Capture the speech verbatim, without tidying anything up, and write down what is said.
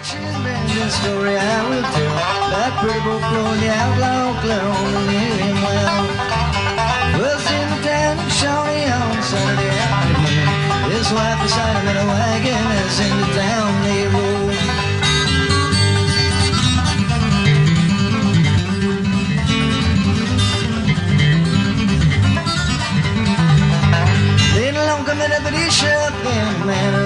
The story I will tell that pretty boy Floyd, the outlaw Claire, only knew him well. Was in the town of Shawnee on Saturday afternoon. His wife beside him in a wagon as into town they rode. They long committed, but he shut them man.